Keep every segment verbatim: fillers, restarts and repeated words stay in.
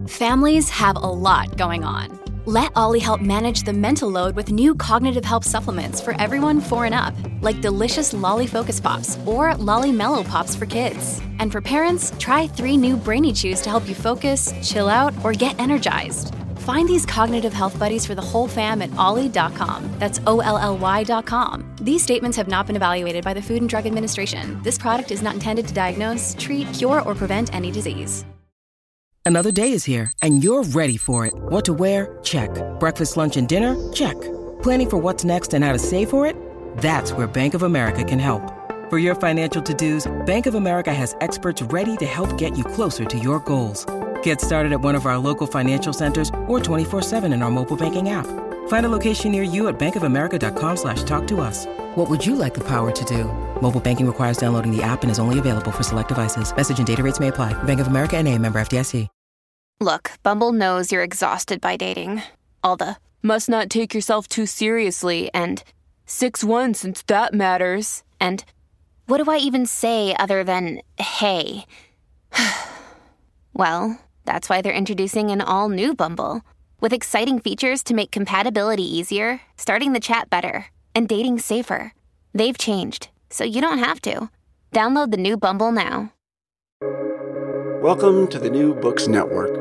Families have a lot going on. Let Ollie help manage the mental load with new cognitive help supplements for everyone four and up, like delicious Lolly Focus Pops or Lolly Mellow Pops for kids. And for parents, try three new Brainy Chews to help you focus, chill out, or get energized. Find these cognitive health buddies for the whole fam at ollie dot com. That's O L L Y dot com. These statements have not been evaluated by the Food and Drug Administration. This product is not intended to diagnose, treat, cure, or prevent any disease. Another day is here, and you're ready for it. What to wear? Check. Breakfast, lunch, and dinner? Check. Planning for what's next and how to save for it? That's where Bank of America can help. For your financial to-dos, Bank of America has experts ready to help get you closer to your goals. Get started at one of our local financial centers or twenty-four seven in our mobile banking app. Find a location near you at bankofamerica.com slash talk to us. What would you like the power to do? Mobile banking requires downloading the app and is only available for select devices. Message and data rates may apply. Bank of America N A, member F D I C. Look, Bumble knows you're exhausted by dating. All the, must not take yourself too seriously, and six one since that matters, and what do I even say other than, hey? Well, that's why they're introducing an all-new Bumble, with exciting features to make compatibility easier, starting the chat better, and dating safer. They've changed, so you don't have to. Download the new Bumble now. Welcome to the New Books Network.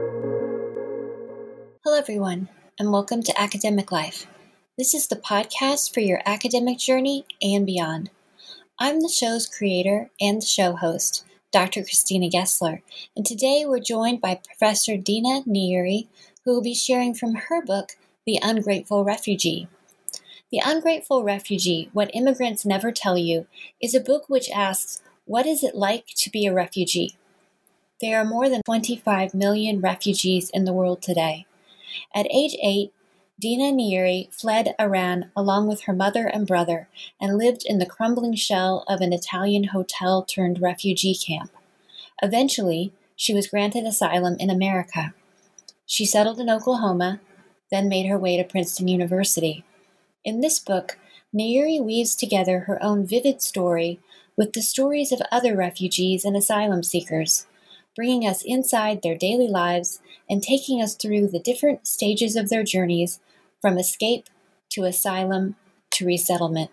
Hello, everyone, and welcome to Academic Life. This is the podcast for your academic journey and beyond. I'm the show's creator and the show host, Doctor Christina Gessler, and today we're joined by Professor Dina Nayeri, who will be sharing from her book, The Ungrateful Refugee. The Ungrateful Refugee, What Immigrants Never Tell You, is a book which asks, what is it like to be a refugee? There are more than twenty-five million refugees in the world today. At age eight, Dina Nayeri fled Iran along with her mother and brother and lived in the crumbling shell of an Italian hotel-turned-refugee camp. Eventually, she was granted asylum in America. She settled in Oklahoma, then made her way to Princeton University. In this book, Nayeri weaves together her own vivid story with the stories of other refugees and asylum seekers, bringing us inside their daily lives and taking us through the different stages of their journeys from escape to asylum to resettlement.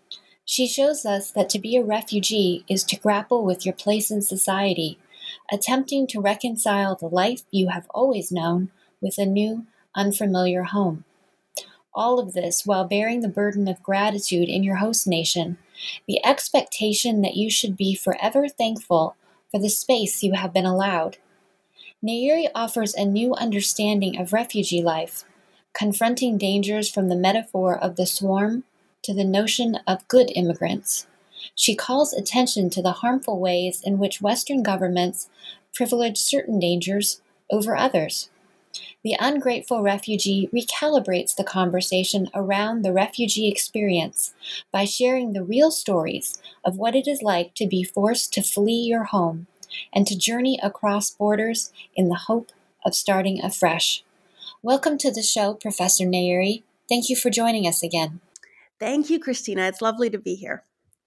She shows us that to be a refugee is to grapple with your place in society, attempting to reconcile the life you have always known with a new, unfamiliar home. All of this while bearing the burden of gratitude in your host nation, the expectation that you should be forever thankful for the space you have been allowed. Nayeri offers a new understanding of refugee life, confronting dangers from the metaphor of the swarm to the notion of good immigrants. She calls attention to the harmful ways in which Western governments privilege certain dangers over others. The Ungrateful Refugee recalibrates the conversation around the refugee experience by sharing the real stories of what it is like to be forced to flee your home and to journey across borders in the hope of starting afresh. Welcome to the show, Professor Nayeri. Thank you for joining us again. Thank you, Christina. It's lovely to be here.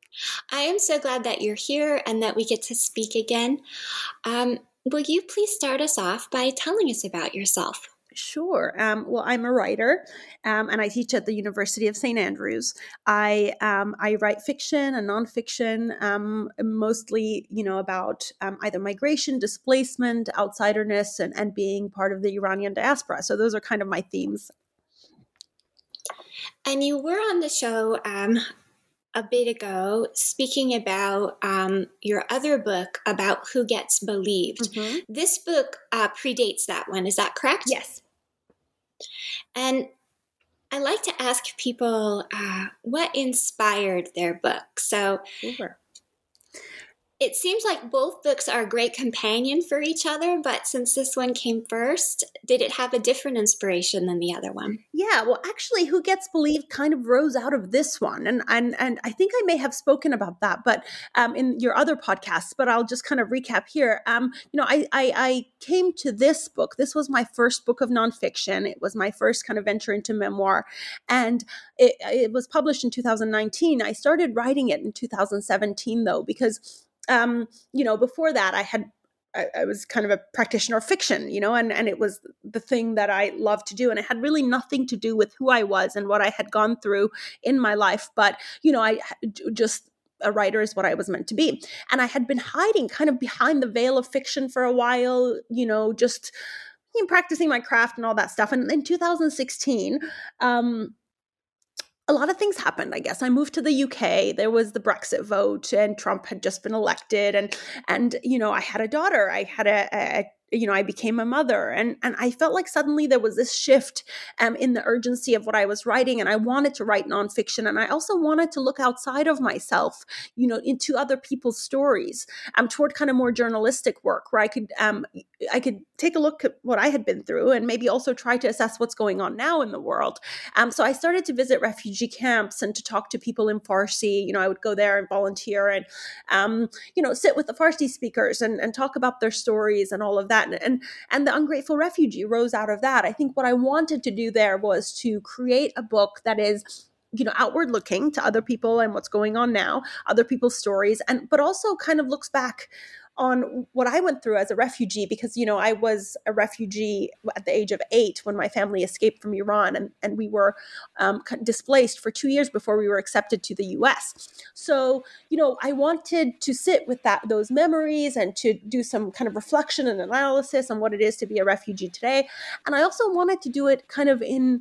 I am so glad that you're here and that we get to speak again. Um, will you please start us off by telling us about yourself? Sure. Um, well, I'm a writer, um, and I teach at the University of Saint Andrews. I um, I write fiction and nonfiction, um, mostly, you know, about um, either migration, displacement, outsiderness, and, and being part of the Iranian diaspora. So those are kind of my themes. And you were on the show um, a bit ago speaking about um, your other book about who gets believed. Mm-hmm. This book uh, predates that one. Is that correct? Yes. And I like to ask people uh, what inspired their book. So Sure. It seems like both books are a great companion for each other, but since this one came first, did it have a different inspiration than the other one? Yeah, well, actually, Who Gets Believed kind of rose out of this one. And and and I think I may have spoken about that, but um, in your other podcasts, but I'll just kind of recap here. Um, you know, I, I, I came to this book. This was my first book of nonfiction. It was my first kind of venture into memoir. And it, it was published in two thousand nineteen. I started writing it in two thousand seventeen, though, because Um, you know, before that, I had I, I was kind of a practitioner of fiction, you know, and, and it was the thing that I loved to do. And it had really nothing to do with who I was and what I had gone through in my life. But, you know, I just, a writer is what I was meant to be. And I had been hiding kind of behind the veil of fiction for a while, you know, just you know, practicing my craft and all that stuff. And in two thousand sixteen, um, a lot of things happened, I guess. I moved to the U K. There was the Brexit vote and Trump had just been elected. And, and you know, I had a daughter. I had a, a you know, I became a mother, and and I felt like suddenly there was this shift um, in the urgency of what I was writing, and I wanted to write nonfiction, and I also wanted to look outside of myself, you know, into other people's stories, um, toward kind of more journalistic work where I could um, I could take a look at what I had been through, and maybe also try to assess what's going on now in the world. Um, so I started to visit refugee camps and to talk to people in Farsi. You know, I would go there and volunteer, and um, you know, sit with the Farsi speakers and and talk about their stories and all of that. And, and the Ungrateful Refugee rose out of that. I think what I wanted to do there was to create a book that is, you know, outward looking to other people and what's going on now, other people's stories, and but also kind of looks back on what I went through as a refugee, because, you know, I was a refugee at the age of eight when my family escaped from Iran, and, and we were um, displaced for two years before we were accepted to the U S. So, you know, I wanted to sit with that those memories and to do some kind of reflection and analysis on what it is to be a refugee today. And I also wanted to do it kind of in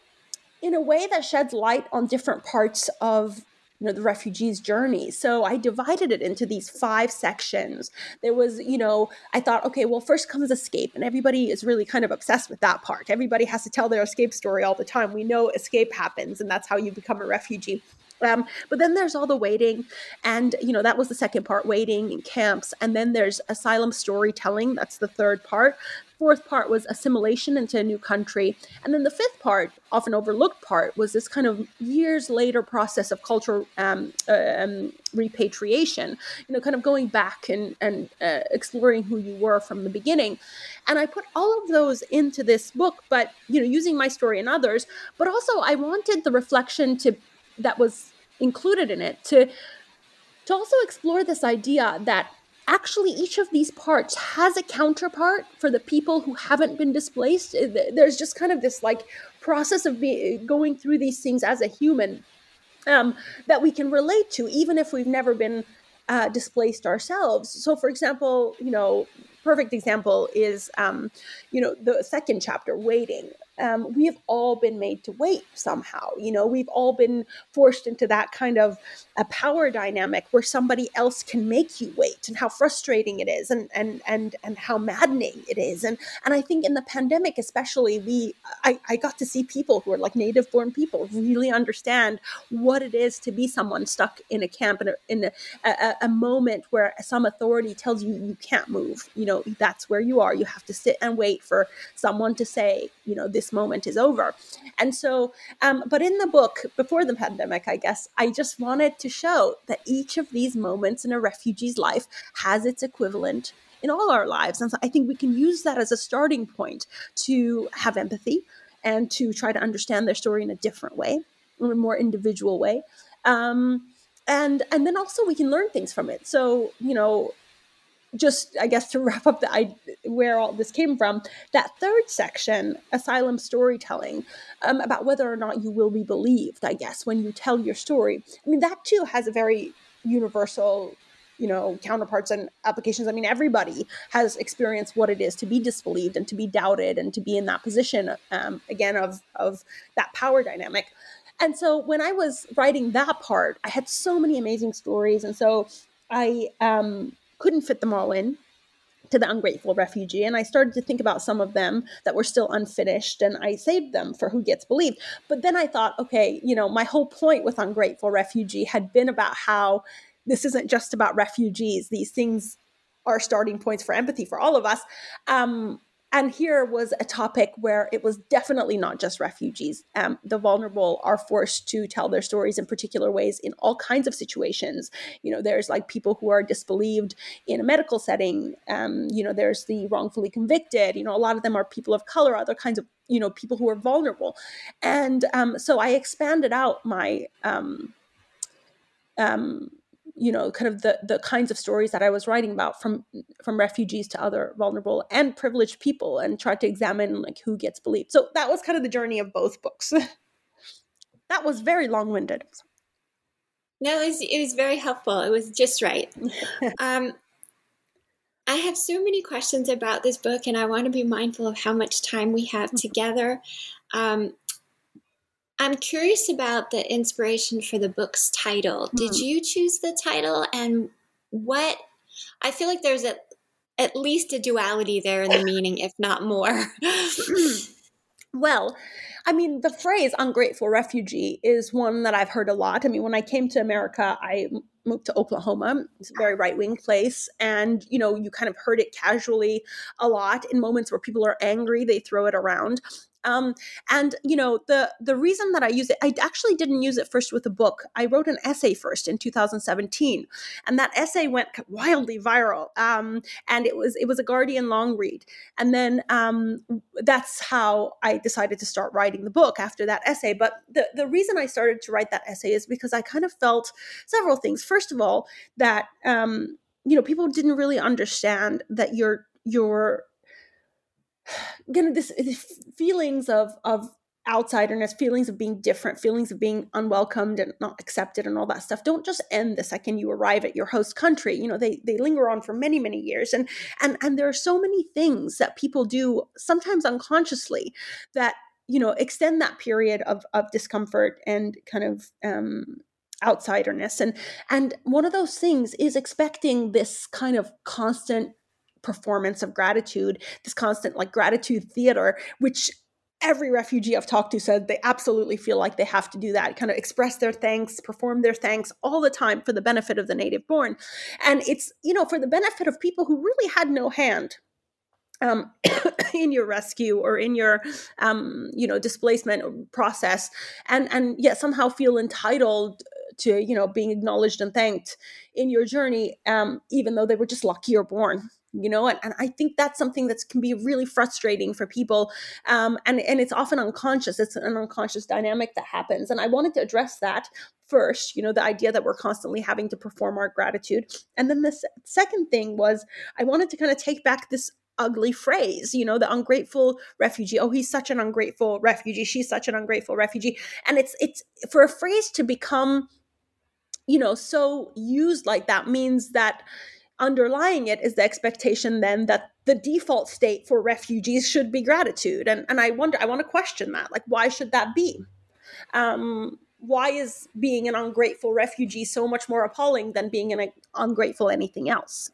in a way that sheds light on different parts of you know, the refugees' journey. So I divided it into these five sections. There was, you know, I thought, okay, well, first comes escape. And everybody is really kind of obsessed with that part. Everybody has to tell their escape story all the time. We know escape happens, and that's how you become a refugee. Um, but then there's all the waiting, and, you know, that was the second part, waiting in camps. And then there's asylum storytelling. That's the third part. Fourth part was assimilation into a new country. And then the fifth part, often overlooked part, was this kind of years later process of cultural um, um, repatriation, you know, kind of going back and, and uh, exploring who you were from the beginning. And I put all of those into this book, but, you know, using my story and others, but also I wanted the reflection to that was included in it to, to also explore this idea that actually each of these parts has a counterpart for the people who haven't been displaced. There's just kind of this like process of be, going through these things as a human um, that we can relate to, even if we've never been uh, displaced ourselves. So, for example, you know, perfect example is, um, you know, the second chapter, waiting. Um, we have all been made to wait somehow. You know, we've all been forced into that kind of a power dynamic where somebody else can make you wait, and how frustrating it is, and and and and how maddening it is. And and I think in the pandemic, especially, we I, I got to see people who are like native born people really understand what it is to be someone stuck in a camp in a, in a, a, a moment where some authority tells you you can't move. You know, that's where you are. You have to sit and wait for someone to say, you know, this moment is over. And so, um, but in the book, before the pandemic, I guess, I just wanted to show that each of these moments in a refugee's life has its equivalent in all our lives. And so I think we can use that as a starting point to have empathy and to try to understand their story in a different way, in a more individual way. Um, and, and then also we can learn things from it. So, you know, just, I guess, to wrap up the I, where all this came from, that third section, asylum storytelling, um, about whether or not you will be believed, I guess, when you tell your story. I mean, that too has a very universal, you know, counterparts and applications. I mean, everybody has experienced what it is to be disbelieved and to be doubted and to be in that position, um, again, of, of that power dynamic. And so when I was writing that part, I had so many amazing stories. And so I... Um, couldn't fit them all in to the Ungrateful Refugee. And I started to think about some of them that were still unfinished, and I saved them for Who Gets Believed. But then I thought, okay, you know, my whole point with Ungrateful Refugee had been about how this isn't just about refugees. These things are starting points for empathy for all of us. Um, And here was a topic where it was definitely not just refugees. Um, the vulnerable are forced to tell their stories in particular ways in all kinds of situations. You know, there's like people who are disbelieved in a medical setting. Um, you know, there's the wrongfully convicted. You know, a lot of them are people of color, other kinds of, you know, people who are vulnerable. And um, so I expanded out my um, um, you know, kind of the the kinds of stories that I was writing about, from from refugees to other vulnerable and privileged people, and tried to examine like who gets believed. So that was kind of the journey of both books. That was very long-winded. No, it was, it was very helpful. It was just right. um, I have so many questions about this book, and I want to be mindful of how much time we have together. Um, I'm curious about the inspiration for the book's title. Did you choose the title? And what, I feel like there's a, at least a duality there in the meaning, if not more. Well, I mean, the phrase ungrateful refugee is one that I've heard a lot. I mean, when I came to America, I moved to Oklahoma. It's a very right-wing place. And, you know, you kind of heard it casually a lot. In moments where people are angry, they throw it around. Um, and, you know, the the reason that I use it, I actually didn't use it first with a book. I wrote an essay first in two thousand seventeen, and that essay went wildly viral. Um, and it was it was a Guardian long read. And then um, that's how I decided to start writing the book after that essay. But the, the reason I started to write that essay is because I kind of felt several things. First of all, that, um, you know, people didn't really understand that your your you know, this, this feelings of of outsiderness, feelings of being different, feelings of being unwelcomed and not accepted and all that stuff don't just end the second you arrive at your host country. You know, they they linger on for many, many years. And and and there are so many things that people do, sometimes unconsciously, that, you know, extend that period of of discomfort and kind of um outsiderness. And and one of those things is expecting this kind of constant performance of gratitude, this constant like gratitude theater, which every refugee I've talked to said they absolutely feel like they have to do that, kind of express their thanks, perform their thanks all the time for the benefit of the native born. And it's, you know, for the benefit of people who really had no hand um, in your rescue or in your, um, you know, displacement process, and and yet somehow feel entitled to, you know, being acknowledged and thanked in your journey, um, even though they were just lucky or born. You know, and, and I think that's something that can be really frustrating for people. Um, and, and it's often unconscious. It's an unconscious dynamic that happens. And I wanted to address that first, you know, the idea that we're constantly having to perform our gratitude. And then the s- second thing was I wanted to kind of take back this ugly phrase, you know, the ungrateful refugee. Oh, he's such an ungrateful refugee. She's such an ungrateful refugee. And it's it's for a phrase to become, you know, so used like that means that underlying it is the expectation then that the default state for refugees should be gratitude. And, and I wonder, I want to question that. Like, why should that be? Um, why is being an ungrateful refugee so much more appalling than being an ungrateful anything else?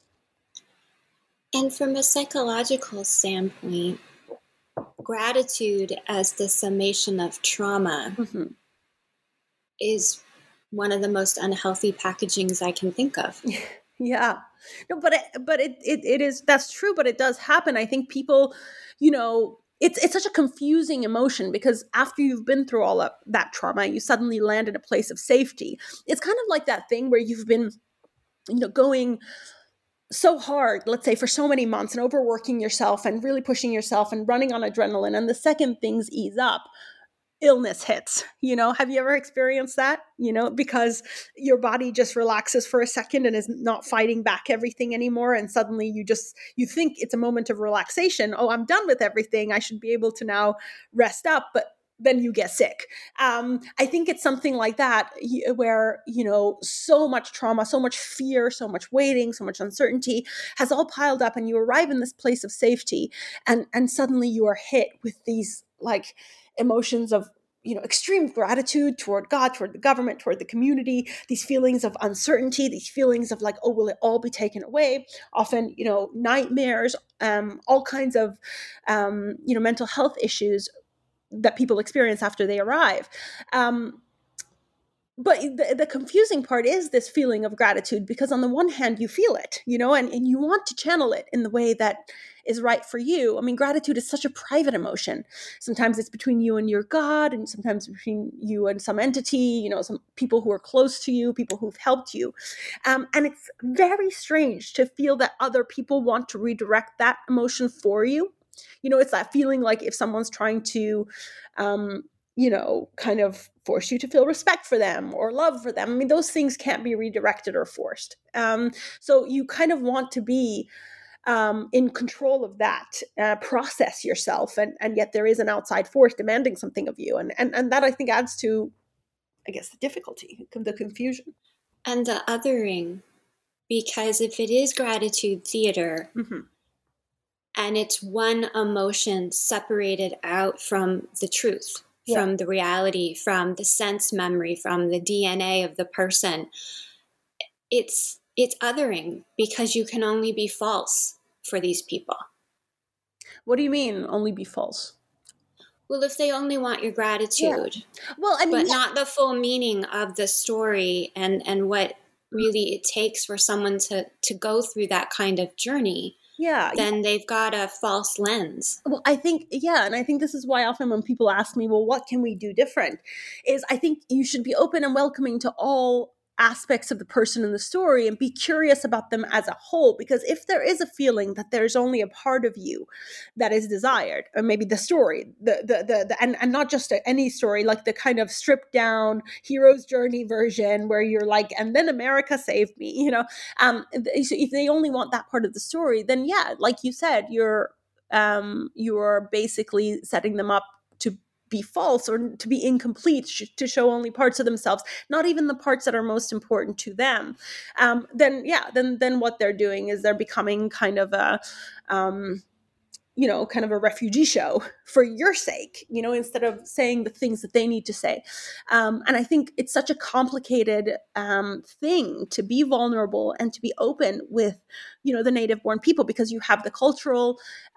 And from a psychological standpoint, gratitude as the summation of trauma mm-hmm. is one of the most unhealthy packagings I can think of. Yeah, no, but it, but it, it it is, that's true, but it does happen. I think people, you know, it's it's such a confusing emotion because after you've been through all of that trauma, you suddenly land in a place of safety. It's kind of like that thing where you've been, you know, going so hard, let's say for so many months, and overworking yourself and really pushing yourself and running on adrenaline. And the second things ease up, illness hits. You know, have you ever experienced that? You know, because your body just relaxes for a second and is not fighting back everything anymore. And suddenly you just, you think it's a moment of relaxation. Oh, I'm done with everything. I should be able to now rest up. But then you get sick. Um, I think it's something like that where, you know, so much trauma, so much fear, so much waiting, so much uncertainty has all piled up, and you arrive in this place of safety, and, and suddenly you are hit with these like emotions of, you know, extreme gratitude toward God, toward the government, toward the community, these feelings of uncertainty, these feelings of like, oh, will it all be taken away? Often, you know, nightmares, um, all kinds of, um, you know, mental health issues that people experience after they arrive. Um, but the, the confusing part is this feeling of gratitude, because on the one hand, you feel it, you know, and, and you want to channel it in the way that is right for you. I mean, gratitude is such a private emotion. Sometimes it's between you and your God, and sometimes between you and some entity, you know, some people who are close to you, people who've helped you. Um, and it's very strange to feel that other people want to redirect that emotion for you. You know, it's that feeling like if someone's trying to, um, you know, kind of force you to feel respect for them or love for them. I mean, those things can't be redirected or forced. Um, so you kind of want to be um, in control of that uh, process yourself. And, and yet there is an outside force demanding something of you. And, and, and that I think adds to, I guess, the difficulty, the confusion. And the othering, because if it is gratitude theater, mm-hmm. and it's one emotion separated out from the truth, yeah. from the reality, from the sense memory, from the D N A of the person, it's it's othering because you can only be false for these people. What do you mean, only be false? Well, if they only want your gratitude, yeah. well, I mean, but yeah. not the full meaning of the story and, and what really it takes for someone to, to go through that kind of journey, yeah, then yeah. they've got a false lens. Well, I think, yeah, and I think this is why often when people ask me, well, what can we do different? Is I think you should be open and welcoming to all aspects of the person in the story and be curious about them as a whole. Because if there is a feeling that there's only a part of you that is desired, or maybe the story, the the the, the and, and not just a, any story, like the kind of stripped down hero's journey version where you're like, and then America saved me, you know, um, if they only want that part of the story, then yeah, like you said, you're um, you're basically setting them up to be false or to be incomplete, sh- to show only parts of themselves, not even the parts that are most important to them. Um, then, yeah, then then what they're doing is they're becoming kind of a, um, you know, kind of a refugee show for your sake, you know, instead of saying the things that they need to say. Um, and I think it's such a complicated um, thing to be vulnerable and to be open with, you know, the native-born people, because you have the cultural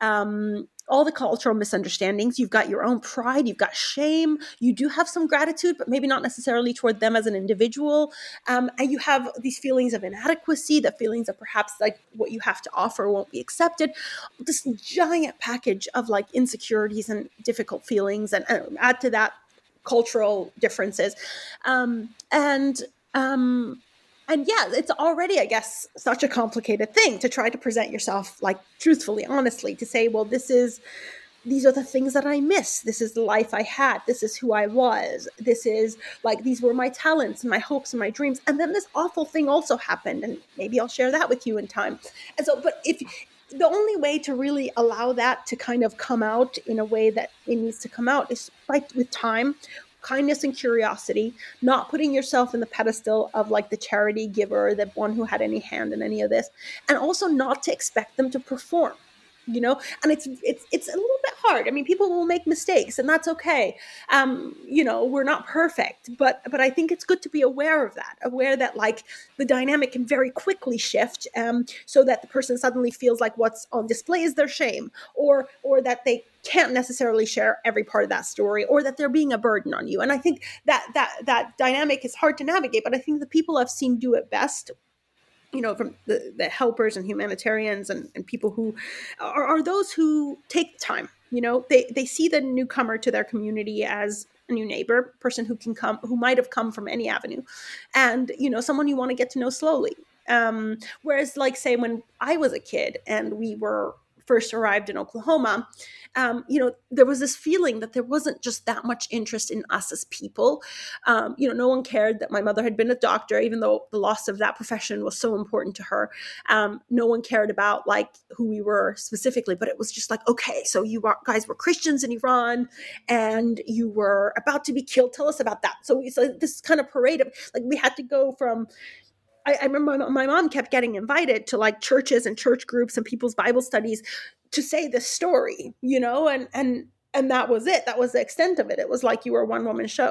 um all the cultural misunderstandings. You've got your own pride, you've got shame, you do have some gratitude, but maybe not necessarily toward them as an individual. Um, and you have these feelings of inadequacy, the feelings of perhaps like what you have to offer won't be accepted. This giant package of like insecurities and difficult feelings, and, and add to that cultural differences. Um, and, um, And yeah, it's already, I guess, such a complicated thing to try to present yourself like truthfully, honestly, to say, well, this is, these are the things that I miss. This is the life I had. This is who I was. This is like, these were my talents and my hopes and my dreams. And then this awful thing also happened. And maybe I'll share that with you in time. And so, but if the only way to really allow that to kind of come out in a way that it needs to come out is by, with time, kindness and curiosity, not putting yourself in the pedestal of like the charity giver, the one who had any hand in any of this, and also not to expect them to perform, you know. And it's it's it's a little bit hard. I mean, people will make mistakes, and that's okay. Um, you know, we're not perfect, but but I think it's good to be aware of that, aware that like the dynamic can very quickly shift, um, so that the person suddenly feels like what's on display is their shame, or or that they can't necessarily share every part of that story, or that they're being a burden on you. And I think that that that dynamic is hard to navigate, but I think the people I've seen do it best, you know, from the, the helpers and humanitarians and, and people who are, are those who take time. You know, they, they see the newcomer to their community as a new neighbor, person who can come, who might have come from any avenue, and, you know, someone you want to get to know slowly. Um, whereas like, say, when I was a kid and we were first arrived in Oklahoma, um, you know, there was this feeling that there wasn't just that much interest in us as people. Um, you know, no one cared that my mother had been a doctor, even though the loss of that profession was so important to her. Um, no one cared about like who we were specifically, but it was just like, okay, so you are, guys were Christians in Iran and you were about to be killed. Tell us about that. So it's like this kind of parade of like, we had to go from, I, I remember my, my mom kept getting invited to like churches and church groups and people's Bible studies to say this story, you know, and, and, and that was it. That was the extent of it. It was like you were a one woman show.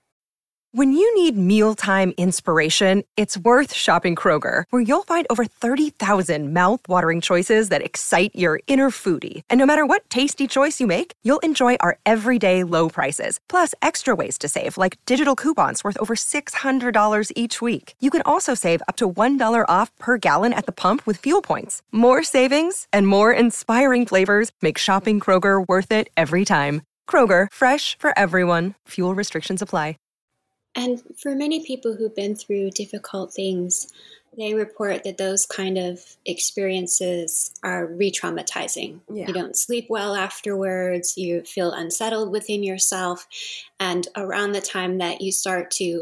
When you need mealtime inspiration, it's worth shopping Kroger, where you'll find over thirty thousand mouth-watering choices that excite your inner foodie. And no matter what tasty choice you make, you'll enjoy our everyday low prices, plus extra ways to save, like digital coupons worth over six hundred dollars each week. You can also save up to one dollar off per gallon at the pump with fuel points. More savings and more inspiring flavors make shopping Kroger worth it every time. Kroger, fresh for everyone. Fuel restrictions apply. And for many people who've been through difficult things, they report that those kind of experiences are re-traumatizing. Yeah. You don't sleep well afterwards, you feel unsettled within yourself, and around the time that you start to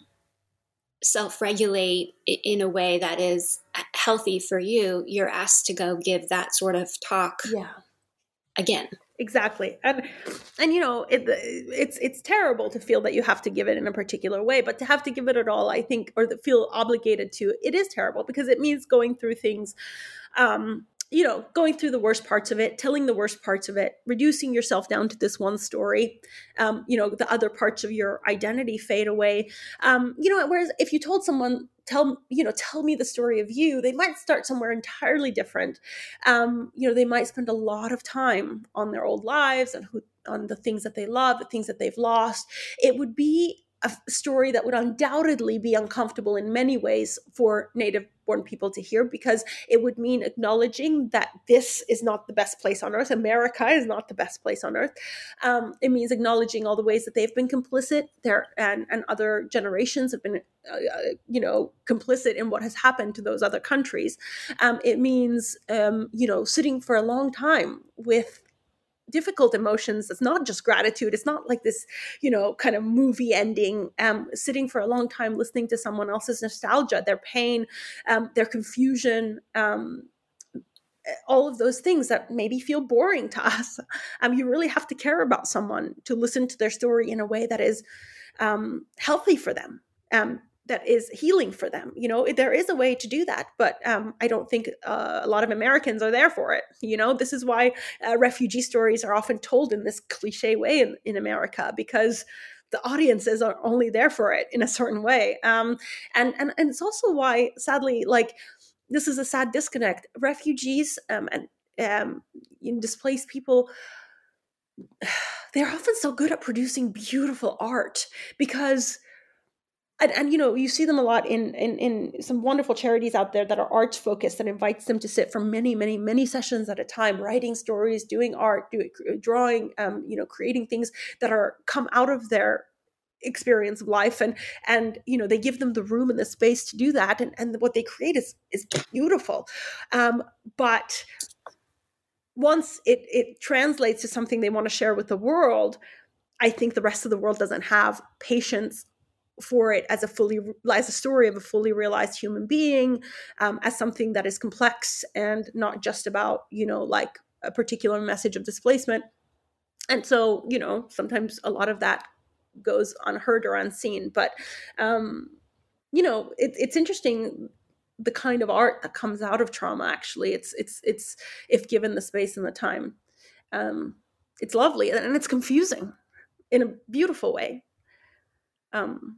self-regulate in a way that is healthy for you, you're asked to go give that sort of talk Yeah. again. Exactly. And, and, you know, it, it's, it's terrible to feel that you have to give it in a particular way, but to have to give it at all, I think, or to feel obligated to, it is terrible because it means going through things, um, you know, going through the worst parts of it, telling the worst parts of it, reducing yourself down to this one story. Um, you know, the other parts of your identity fade away. Um, you know, whereas if you told someone, tell, you know, tell me the story of you, they might start somewhere entirely different. Um, you know, they might spend a lot of time on their old lives and who, on the things that they love, the things that they've lost. It would be a story that would undoubtedly be uncomfortable in many ways for Native-born people to hear, because it would mean acknowledging that this is not the best place on earth. America is not the best place on earth. Um, it means acknowledging all the ways that they've been complicit there, and, and other generations have been, uh, you know, complicit in what has happened to those other countries. Um, it means, um, you know, sitting for a long time with difficult emotions. It's not just gratitude. It's not like this, you know, kind of movie ending, um, sitting for a long time, listening to someone else's nostalgia, their pain, um, their confusion, um, all of those things that maybe feel boring to us. Um, you really have to care about someone to listen to their story in a way that is um, healthy for them. Um, that is healing for them. You know, there is a way to do that, but um, I don't think uh, a lot of Americans are there for it. You know, this is why uh, refugee stories are often told in this cliche way in, in America, because the audiences are only there for it in a certain way. Um, and, and, and it's also why, sadly, like, this is a sad disconnect. Refugees um, and um, displaced people, they're often so good at producing beautiful art because And, and, you know, you see them a lot in, in in some wonderful charities out there that are arts focused, that invites them to sit for many, many, many sessions at a time, writing stories, doing art, doing, drawing, um, you know, creating things that are come out of their experience of life. And, and, you know, they give them the room and the space to do that. And, and what they create is, is beautiful. Um, but once it, it translates to something they want to share with the world, I think the rest of the world doesn't have patience for it as a fully as a story of a fully realized human being, um, as something that is complex and not just about, you know, like a particular message of displacement. And so, you know, sometimes a lot of that goes unheard or unseen. But, um, you know, it, it's interesting the kind of art that comes out of trauma. Actually, it's it's it's if given the space and the time, um, it's lovely and it's confusing in a beautiful way. Um,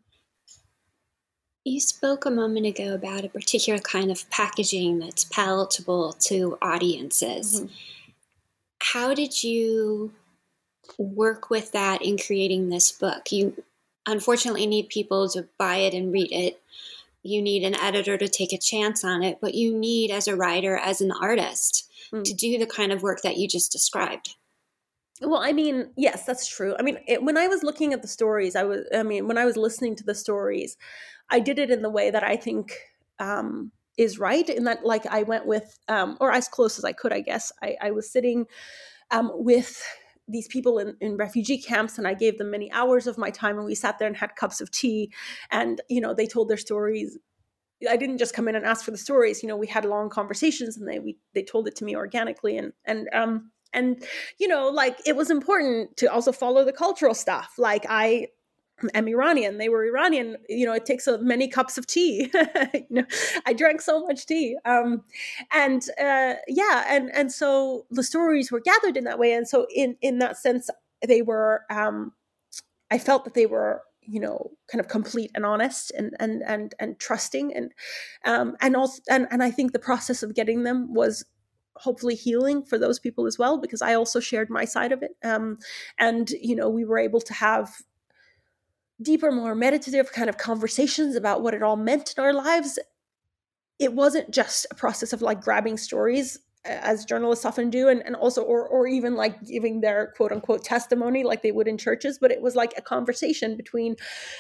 You spoke a moment ago about a particular kind of packaging that's palatable to audiences. Mm-hmm. How did you work with that in creating this book? You unfortunately need people to buy it and read it. You need an editor to take a chance on it, but you need, as a writer, as an artist, mm. to do the kind of work that you just described. Well, I mean, yes, that's true. I mean, it, when I was looking at the stories, I was, I mean, when I was listening to the stories, I did it in the way that I think um, is right. In that, like, I went with, um, or as close as I could, I guess. I, I was sitting um, with these people in, in refugee camps, and I gave them many hours of my time, and we sat there and had cups of tea, and, you know, they told their stories. I didn't just come in and ask for the stories. You know, we had long conversations, and they we they told it to me organically, and and um. And, you know, like, it was important to also follow the cultural stuff. Like, I am Iranian. They were Iranian. You know, it takes so many cups of tea. you know, I drank so much tea. Um, and uh, yeah, and and so the stories were gathered in that way. And so in, in that sense, they were, um, I felt that they were, you know, kind of complete and honest and and and and trusting. And um, and also, and, and I think the process of getting them was hopefully healing for those people as well, because I also shared my side of it. Um, and, you know, we were able to have deeper, more meditative kind of conversations about what it all meant in our lives. It wasn't just a process of like grabbing stories, as journalists often do, and, and also, or or even like giving their quote unquote testimony like they would in churches, but it was like a conversation between,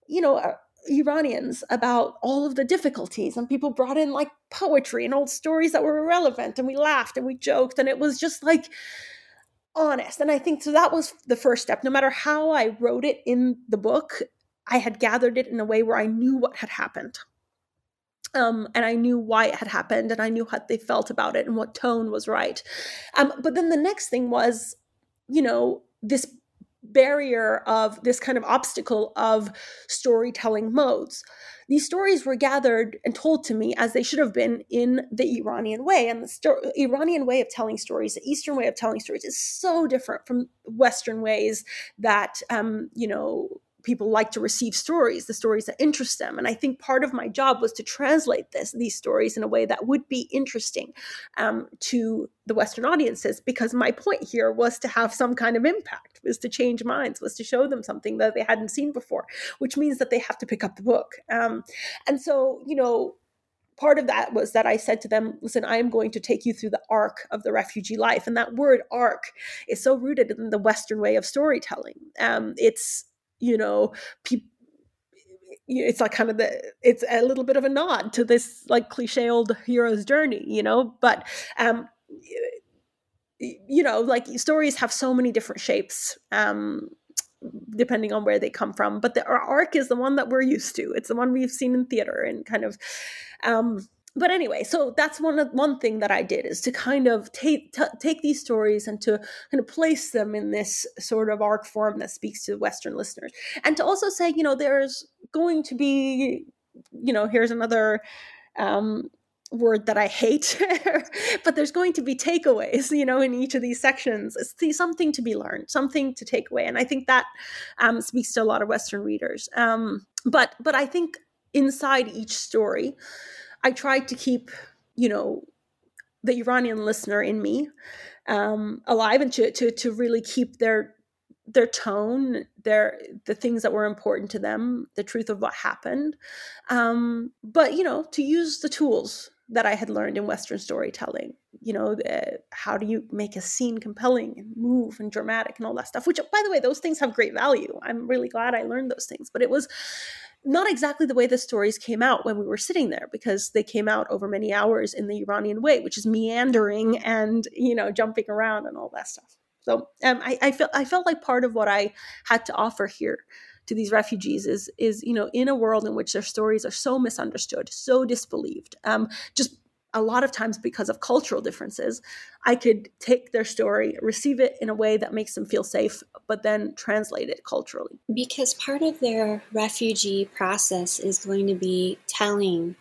you know, uh, Iranians about all of the difficulties, and people brought in like poetry and old stories that were irrelevant, and we laughed and we joked, and it was just like honest. And I think so that was the first step. No matter how I wrote it in the book, I had gathered it in a way where I knew what had happened. Um, and I knew why it had happened, and I knew how they felt about it and what tone was right. Um, but then the next thing was, you know, this barrier of this kind of obstacle of storytelling modes. These stories were gathered and told to me as they should have been in the Iranian way. And the sto- Iranian way of telling stories, the Eastern way of telling stories, is so different from Western ways that, um, you know, people like to receive stories, the stories that interest them. And I think part of my job was to translate this, these stories in a way that would be interesting um, to the Western audiences, because my point here was to have some kind of impact, was to change minds, was to show them something that they hadn't seen before, which means that they have to pick up the book. Um, and so, you know, part of that was that I said to them, listen, I am going to take you through the arc of the refugee life. And that word arc is so rooted in the Western way of storytelling. Um, it's, you know, people, it's like kind of the, it's a little bit of a nod to this like cliche old hero's journey, you know, but, um, you know, like stories have so many different shapes, um, depending on where they come from. But the arc is the one that we're used to. It's the one we've seen in theater and kind of, um, but anyway, so that's one one thing that I did, is to kind of take t- take these stories and to kind of place them in this sort of arc form that speaks to Western listeners, and to also say, you know, there's going to be, you know, here's another um, word that I hate, but there's going to be takeaways, you know, in each of these sections. It's something to be learned, something to take away, and I think that um, speaks to a lot of Western readers. Um, but but I think inside each story, I tried to keep, you know, the Iranian listener in me um, alive, and to, to to really keep their their tone, their the things that were important to them, the truth of what happened. Um, but, you know, to use the tools that I had learned in Western storytelling, you know, the, how do you make a scene compelling and move and dramatic and all that stuff, which, by the way, those things have great value. I'm really glad I learned those things, but it was not exactly the way the stories came out when we were sitting there, because they came out over many hours in the Iranian way, which is meandering and, you know, jumping around and all that stuff. So um, I, I felt I felt like part of what I had to offer here to these refugees is, is you know, in a world in which their stories are so misunderstood, so disbelieved, um, just a lot of times because of cultural differences, I could take their story, receive it in a way that makes them feel safe, but then translate it culturally. Because part of their refugee process is going to be telling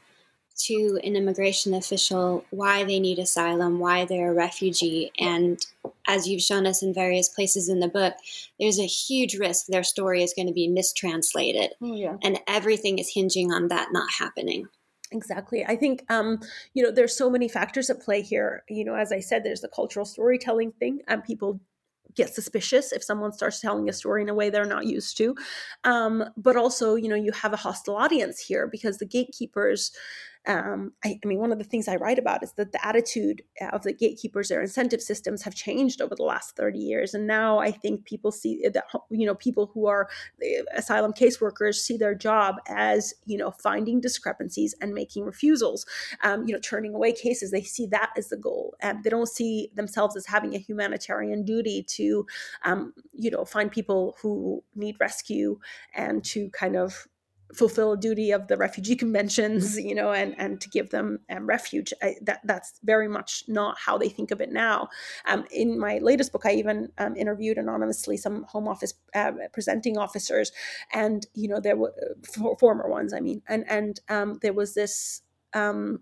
to an immigration official why they need asylum, why they're a refugee. And as you've shown us in various places in the book, there's a huge risk their story is going to be mistranslated. Oh, yeah. And everything is hinging on that not happening. Exactly. I think, um, you know, there's so many factors at play here. You know, as I said, there's the cultural storytelling thing, and people get suspicious if someone starts telling a story in a way they're not used to. Um, but also, you know, you have a hostile audience here, because the gatekeepers, um, I, I mean, one of the things I write about is that the attitude of the gatekeepers, their incentive systems have changed over the last thirty years. And now I think people see that, you know, people who are asylum caseworkers see their job as, you know, finding discrepancies and making refusals, um, you know, turning away cases. They see that as the goal. And they don't see themselves as having a humanitarian duty to, um, you know, find people who need rescue and to kind of fulfill a duty of the refugee conventions, you know, and, and to give them um, refuge. I, that that's very much not how they think of it now. Um, in my latest book, I even um, interviewed anonymously some Home Office uh, presenting officers, and, you know, there were uh, former ones, I mean, and, and um, there was this um,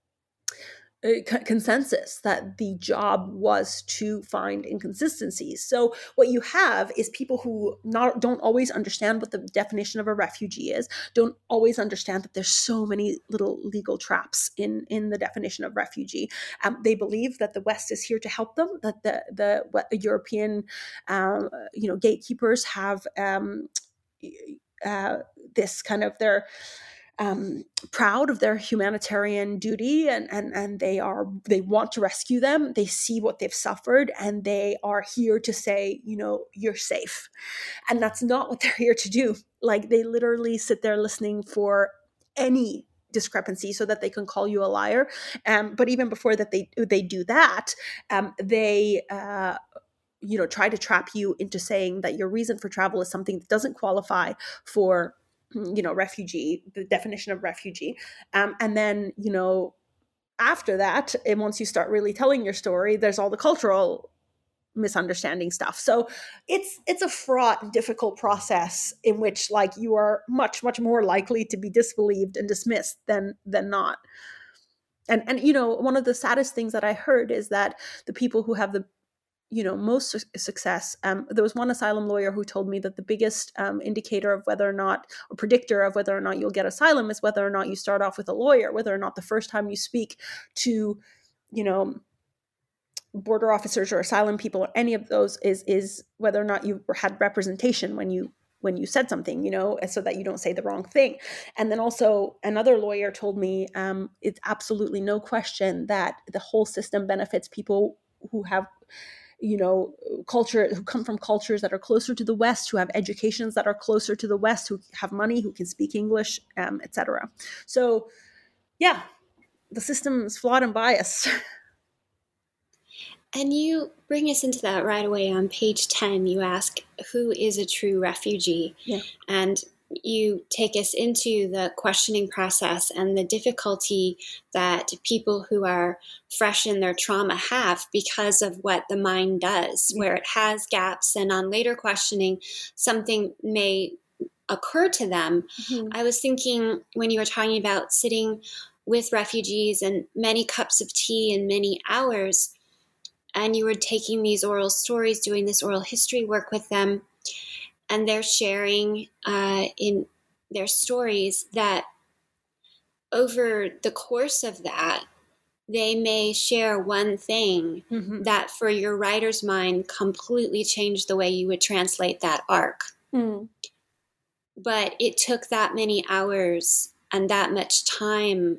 consensus that the job was to find inconsistencies. So what you have is people who not don't always understand what the definition of a refugee is, don't always understand that there's so many little legal traps in, in the definition of refugee. Um, they believe that the West is here to help them, that the the, what the European um, you know gatekeepers have um, uh, this kind of their um, proud of their humanitarian duty, and, and, and they are, they want to rescue them. They see what they've suffered, and they are here to say, you know, you're safe. And that's not what they're here to do. Like, they literally sit there listening for any discrepancy so that they can call you a liar. Um, but even before that, they, they do that, um, they, uh, you know, try to trap you into saying that your reason for travel is something that doesn't qualify for, you know, refugee, the definition of refugee. Um, and then, you know, after that, and once you start really telling your story, there's all the cultural misunderstanding stuff. So it's it's a fraught, difficult process in which, like, you are much, much more likely to be disbelieved and dismissed than than not. And and you know, one of the saddest things that I heard is that the people who have the you know, most su- success. Um, there was one asylum lawyer who told me that the biggest um, indicator of whether or not, or predictor of whether or not you'll get asylum, is whether or not you start off with a lawyer, whether or not the first time you speak to, you know, border officers or asylum people or any of those is is whether or not you had representation when you when you said something, you know, so that you don't say the wrong thing. And then also another lawyer told me um, it's absolutely no question that the whole system benefits people who have, you know, culture, who come from cultures that are closer to the West, who have educations that are closer to the West, who have money, who can speak English, um, et cetera. So, yeah, the system is flawed and biased. And you bring us into that right away on page ten. You ask, who is a true refugee? Yeah. And you take us into the questioning process and the difficulty that people who are fresh in their trauma have because of what the mind does, where it has gaps, and on later questioning, something may occur to them. Mm-hmm. I was thinking when you were talking about sitting with refugees and many cups of tea and many hours, and you were taking these oral stories, doing this oral history work with them, and they're sharing uh, in their stories that over the course of that, they may share one thing mm-hmm. that for your writer's mind completely changed the way you would translate that arc. Mm. But it took that many hours and that much time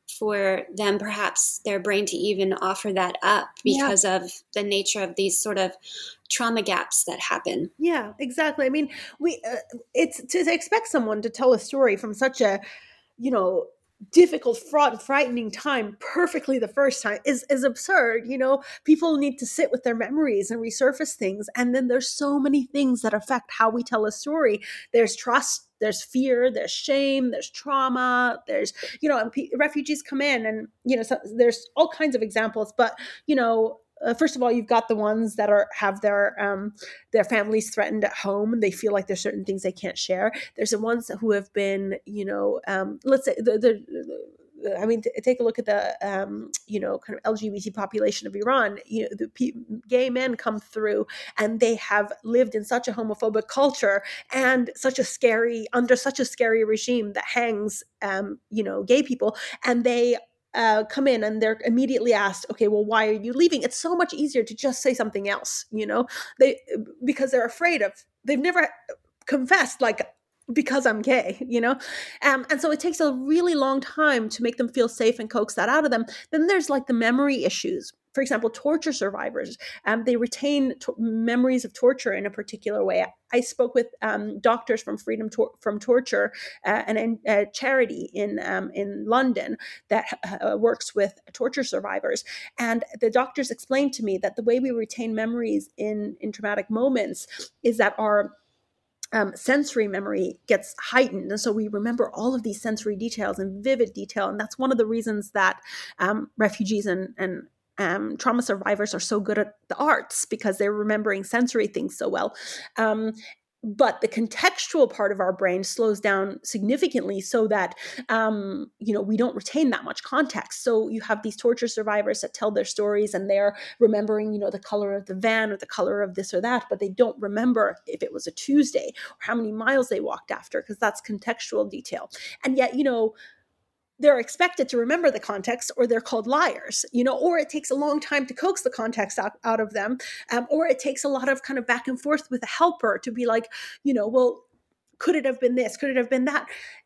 for them, perhaps their brain, to even offer that up because yeah. of the nature of these sort of trauma gaps that happen. Yeah, exactly. I mean, we uh, it's to expect someone to tell a story from such a, you know, difficult, fraught, frightening time perfectly the first time is is absurd. You know, people need to sit with their memories and resurface things. And then there's so many things that affect how we tell a story. There's trust, there's fear, there's shame, there's trauma, there's, you know, and p- refugees come in and, you know, so there's all kinds of examples, but, you know, Uh, first of all, you've got the ones that are have their um, their families threatened at home, and they feel like there's certain things they can't share. There's the ones who have been, you know, um, let's say the, the, the I mean, t- take a look at the um, you know, kind of L G B T population of Iran. You know, the p- gay men come through, and they have lived in such a homophobic culture and such a scary under such a scary regime that hangs, um, you know, gay people, and they. Uh, come in and they're immediately asked, okay, well, why are you leaving? It's so much easier to just say something else, you know, they because they're afraid of, they've never confessed, like, because I'm gay, you know? Um, and so it takes a really long time to make them feel safe and coax that out of them. Then there's like the memory issues. For example, torture survivors, um, they retain to- memories of torture in a particular way. I spoke with um, doctors from Freedom to- from Torture, uh, and a charity in um, in London that uh, works with torture survivors. And the doctors explained to me that the way we retain memories in, in traumatic moments is that our Um, sensory memory gets heightened. And so we remember all of these sensory details in vivid detail. And that's one of the reasons that um, refugees and, and um, trauma survivors are so good at the arts, because they're remembering sensory things so well. Um, but the contextual part of our brain slows down significantly so that, um, you know, we don't retain that much context. So you have these torture survivors that tell their stories and they're remembering, you know, the color of the van or the color of this or that, but they don't remember if it was a Tuesday or how many miles they walked after, because that's contextual detail. And yet, you know, they're expected to remember the context, or they're called liars, you know, or it takes a long time to coax the context out, out of them. Um, or it takes a lot of kind of back and forth with a helper to be like, you know, well, could it have been this? Could it have been that?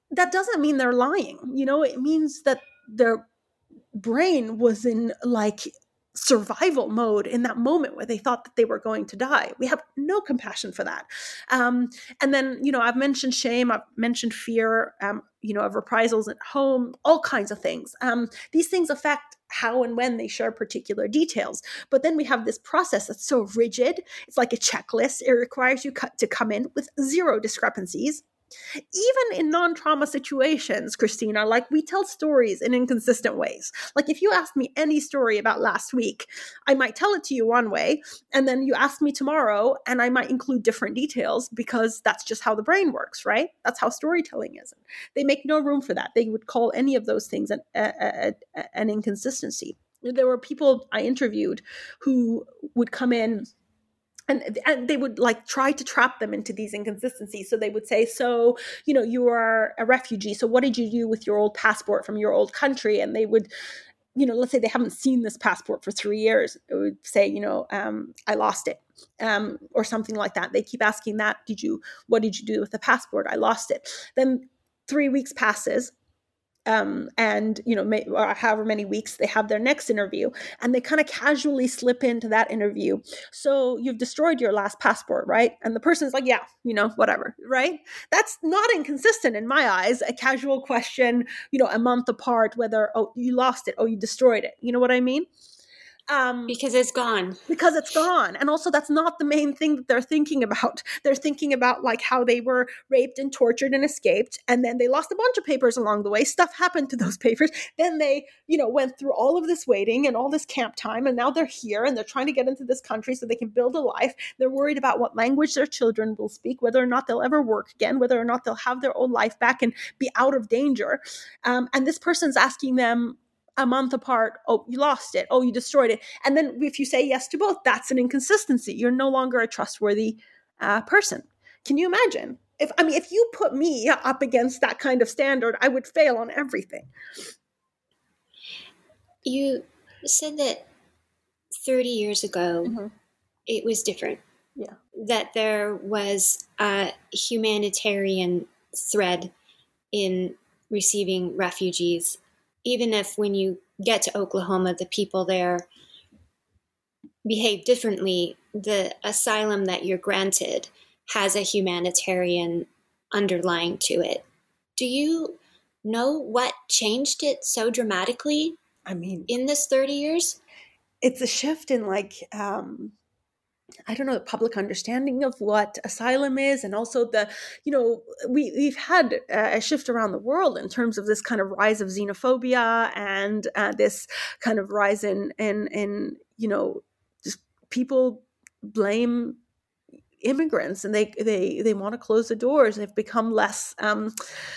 that doesn't mean they're lying. You know, it means that their brain was in like survival mode in that moment where they thought that they were going to die. We have no compassion for that. Um, and then, you know, I've mentioned shame, I've mentioned fear, um, you know, of reprisals at home, all kinds of things. Um, these things affect how and when they share particular details. But then we have this process that's so rigid. It's like a checklist. It requires you to come in with zero discrepancies. Even in non-trauma situations, Christina, like we tell stories in inconsistent ways. Like if you ask me any story about last week, I might tell it to you one way, and then you ask me tomorrow, and I might include different details because that's just how the brain works, right? That's how storytelling is. They make no room for that. They would call any of those things an, a, a, an inconsistency. There were people I interviewed who would come in And, and they would like try to trap them into these inconsistencies. So they would say, so, you know, you are a refugee. So what did you do with your old passport from your old country? And they would, you know, let's say they haven't seen this passport for three years. It would say, you know, um, I lost it um, or something like that. They keep asking that. Did you, what did you do with the passport? I lost it. Then three weeks passes. Um, and, you know, may, or however many weeks they have their next interview, and they kind of casually slip into that interview. So you've destroyed your last passport, right? And the person's like, yeah, you know, whatever, right? That's not inconsistent in my eyes. A casual question, you know, a month apart, whether, oh, you lost it, oh, you destroyed it. You know what I mean? Um, because it's gone. Because it's gone. And also that's not the main thing that they're thinking about. They're thinking about like how they were raped and tortured and escaped. And then they lost a bunch of papers along the way. Stuff happened to those papers. Then they, you know, went through all of this waiting and all this camp time. And now they're here and they're trying to get into this country so they can build a life. They're worried about what language their children will speak, whether or not they'll ever work again, whether or not they'll have their old life back and be out of danger. Um, and this person's asking them, a month apart, oh, you lost it, oh, you destroyed it. And then if you say yes to both, that's an inconsistency. You're no longer a trustworthy uh, person. Can you imagine? If I mean, if you put me up against that kind of standard, I would fail on everything. You said that thirty years ago, mm-hmm. it was different. Yeah. That there was a humanitarian thread in receiving refugees. Even if when you get to Oklahoma, the people there behave differently, the asylum that you're granted has a humanitarian underlying to it. Do you know what changed it so dramatically? I mean, in this thirty years? It's a shift in like, um, I don't know, the public understanding of what asylum is. And also the, you know, we, we've had a shift around the world in terms of this kind of rise of xenophobia and uh, this kind of rise in, in, in, you know, just people blame immigrants and they, they, they want to close the doors. They've become less, um,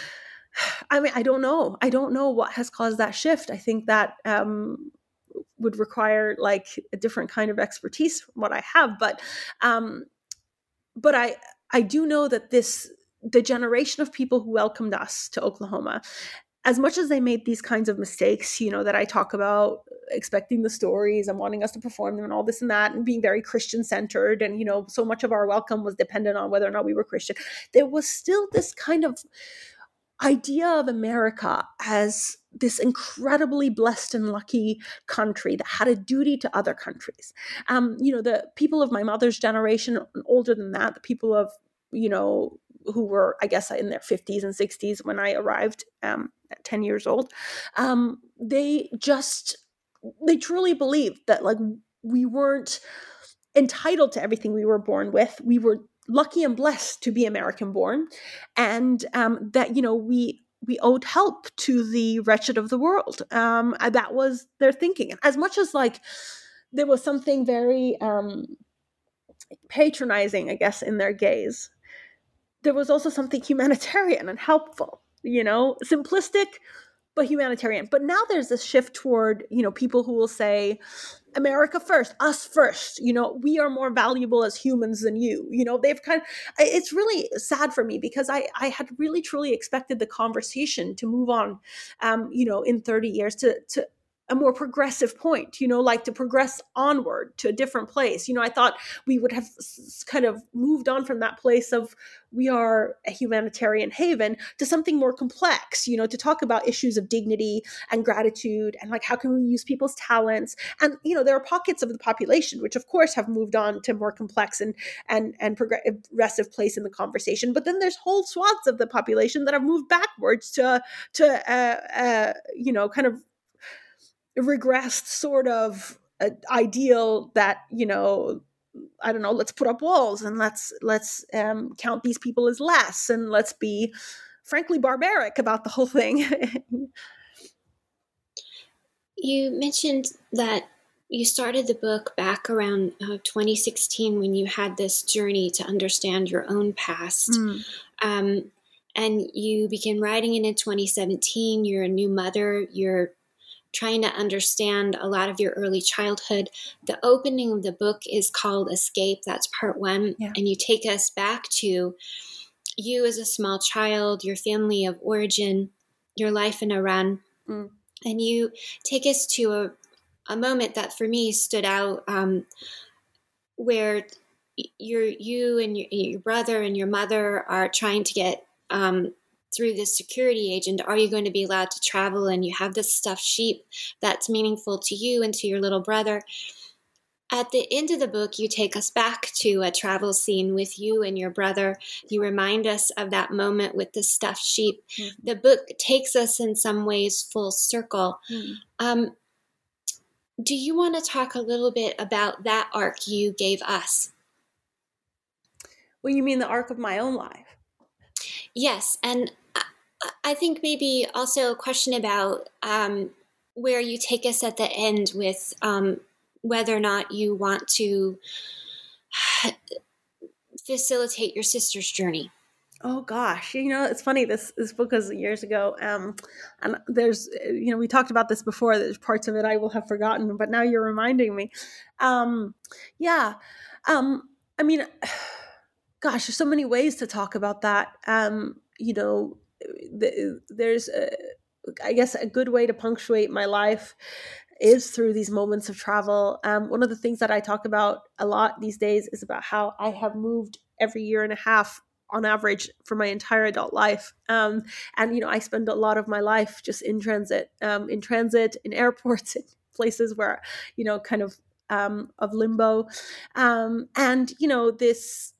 I mean, I don't know. I don't know what has caused that shift. I think that, um, would require like a different kind of expertise from what I have. But, um, but I, I do know that this, the generation of people who welcomed us to Oklahoma, as much as they made these kinds of mistakes, you know, that I talk about, expecting the stories and wanting us to perform them and all this and that, and being very Christian centered. And, you know, so much of our welcome was dependent on whether or not we were Christian. There was still this kind of idea of America as this incredibly blessed and lucky country that had a duty to other countries. Um, you know, the people of my mother's generation, older than that, the people of, you know, who were, I guess, in their fifties and sixties when I arrived um, at ten years old, um, they just, they truly believed that like we weren't entitled to everything we were born with. We were lucky and blessed to be American born, and um, that, you know, we we owed help to the wretched of the world. Um, that was their thinking. As much as like there was something very um, patronizing, I guess, in their gaze, there was also something humanitarian and helpful, you know, simplistic, but humanitarian. But now there's this shift toward, you know, people who will say, America first, us first, you know, we are more valuable as humans than you. You know, they've kind of, it's really sad for me because I, I had really truly expected the conversation to move on, um, you know, in thirty years to, to a more progressive point, you know, like to progress onward to a different place. You know, I thought we would have s- kind of moved on from that place of we are a humanitarian haven to something more complex, you know, to talk about issues of dignity and gratitude and like how can we use people's talents. And, you know, there are pockets of the population which of course have moved on to more complex and and and progressive place in the conversation. But then there's whole swaths of the population that have moved backwards to to uh, uh, you know, kind of regressed sort of uh, ideal that, you know, I don't know, let's put up walls and let's let's um, count these people as less and let's be frankly barbaric about the whole thing. You mentioned that you started the book back around uh, twenty sixteen when you had this journey to understand your own past. Mm. Um, and you began writing it in twenty seventeen. You're a new mother. You're trying to understand a lot of your early childhood. The opening of the book is called Escape. That's part one. Yeah. And you take us back to you as a small child, your family of origin, your life in Iran. Mm. And you take us to a, a moment that for me stood out um, where you're, you and your, your brother and your mother are trying to get um, through this security agent, are you going to be allowed to travel? And you have this stuffed sheep that's meaningful to you and to your little brother. At the end of the book, you take us back to a travel scene with you and your brother. You remind us of that moment with the stuffed sheep. Mm-hmm. The book takes us in some ways full circle. Mm-hmm. Um, do you want to talk a little bit about that arc you gave us? Well, you mean the arc of my own life? Yes, and I think maybe also a question about um, where you take us at the end with um, whether or not you want to facilitate your sister's journey. Oh gosh, you know, it's funny, this this book was years ago, um, and there's, you know, we talked about this before, there's parts of it I will have forgotten, but now you're reminding me. Um, yeah, um, I mean, gosh, there's so many ways to talk about that. Um, you know, the, there's, a, I guess, a good way to punctuate my life is through these moments of travel. Um, one of the things that I talk about a lot these days is about how I have moved every year and a half on average for my entire adult life. Um, and, you know, I spend a lot of my life just in transit, um, in transit, in airports, in places where, you know, kind of, um, of limbo. Um, and, you know, this,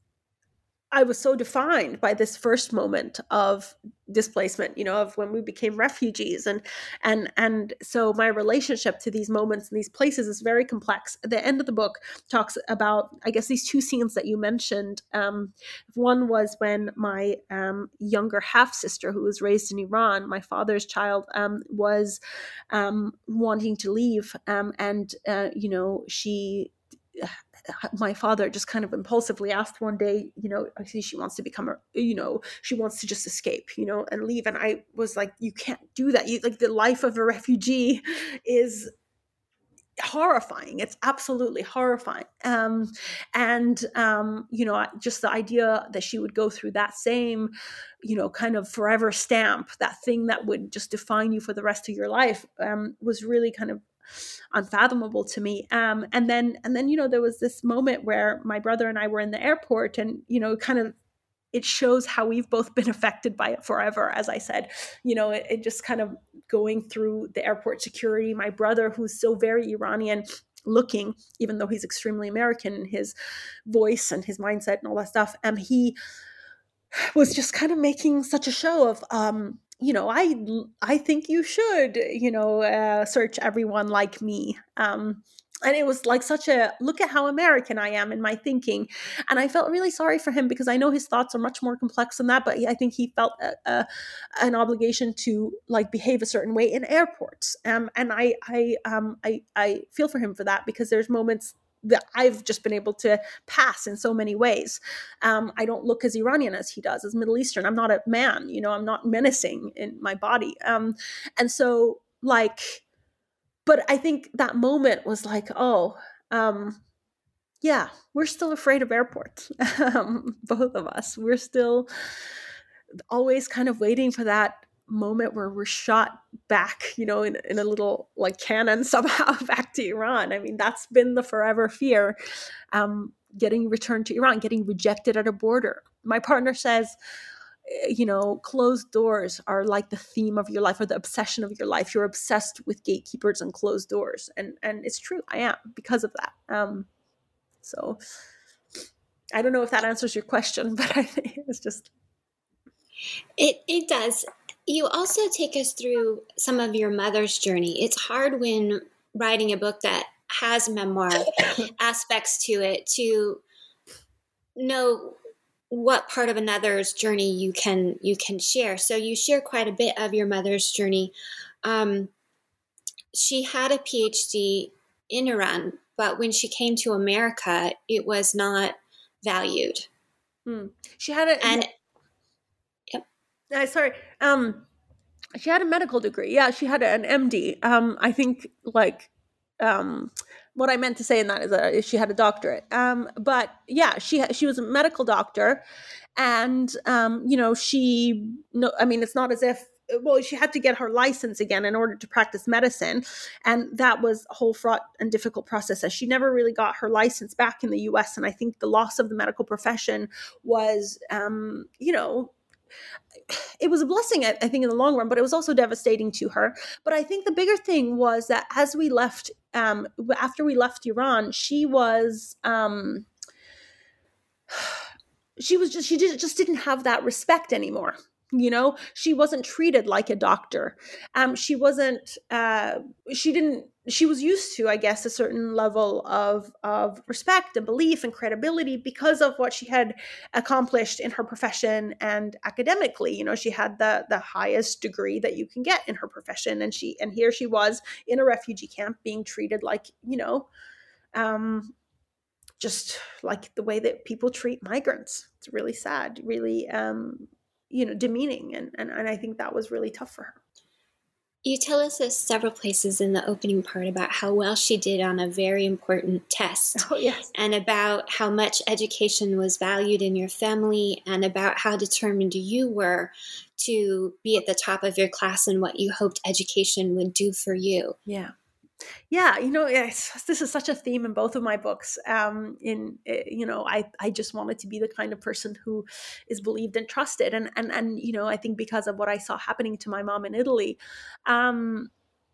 I was so defined by this first moment of displacement, you know, of when we became refugees. And, and, and so my relationship to these moments and these places is very complex. The end of the book talks about, I guess, these two scenes that you mentioned. Um, one was when my um, younger half sister, who was raised in Iran, my father's child, um, was um, wanting to leave. Um, and, uh, you know, she, my father just kind of impulsively asked one day, you know, I see she wants to become a, you know, she wants to just escape, you know, and leave. And I was like, you can't do that. You, like, the life of a refugee is horrifying. It's absolutely horrifying. Um, and, um, you know, just the idea that she would go through that same, you know, kind of forever stamp, that thing that would just define you for the rest of your life, um, was really kind of unfathomable to me. Um, and then, and then, you know, there was this moment where my brother and I were in the airport, and, you know, kind of, it shows how we've both been affected by it forever. As I said, you know, it, it just kind of going through the airport security, my brother, who's so very Iranian looking, even though he's extremely American in his voice and his mindset and all that stuff. Um, he was just kind of making such a show of, um, you know, I, I think you should, you know, uh, search everyone like me. Um, and it was like such a, look at how American I am in my thinking. And I felt really sorry for him because I know his thoughts are much more complex than that. But I think he felt a, a, an obligation to like behave a certain way in airports. Um, and I, I, um, I, I feel for him for that, because there's moments that I've just been able to pass in so many ways. Um, I don't look as Iranian as he does, as Middle Eastern. I'm not a man, you know, I'm not menacing in my body. Um, and so like, but I think that moment was like, oh, um, yeah, we're still afraid of airports. um, both of us, we're still always kind of waiting for that moment where we're shot back, you know, in, in a little like cannon somehow back to Iran. I mean, that's been the forever fear, um, getting returned to Iran, getting rejected at a border. My partner says, you know, closed doors are like the theme of your life or the obsession of your life. You're obsessed with gatekeepers and closed doors. And, and it's true. I am, because of that. Um, so I don't know if that answers your question, but I think it's just. It, it does. You also take us through some of your mother's journey. It's hard when writing a book that has memoir aspects to it to know what part of another's journey you can you can share. So you share quite a bit of your mother's journey. Um, she had a P H D in Iran, but when she came to America, it was not valued. Hmm. She had a and yep. Uh, sorry. Um, she had a medical degree. Yeah, she had an M D. Um, I think like. Um, what I meant to say in that is, a, is she had a doctorate. Um, but yeah, she she was a medical doctor, and um, you know, she no, I mean, it's not as if well, she had to get her license again in order to practice medicine, and that was a whole fraught and difficult process. As she never really got her license back in the U S, and I think the loss of the medical profession was, um, you know. It was a blessing, I think, in the long run, but it was also devastating to her. But I think the bigger thing was that as we left, um, after we left Iran, she was, um, she was just, she did, just didn't have that respect anymore. You know, she wasn't treated like a doctor. Um, she wasn't, uh, she didn't, she was used to, I guess, a certain level of, of respect and belief and credibility because of what she had accomplished in her profession and academically. You know, she had the, the highest degree that you can get in her profession. And she, and here she was in a refugee camp being treated like, you know, um, just like the way that people treat migrants. It's really sad, really, um, you know, demeaning. And, and, and I think that was really tough for her. You tell us this several places in the opening part about how well she did on a very important test. Oh, yes. And about how much education was valued in your family and about how determined you were to be at the top of your class and what you hoped education would do for you. Yeah. Yeah, you know, it's, this is such a theme in both of my books. Um, in you know, I I just wanted to be the kind of person who is believed and trusted, and and and you know, I think because of what I saw happening to my mom in Italy, um,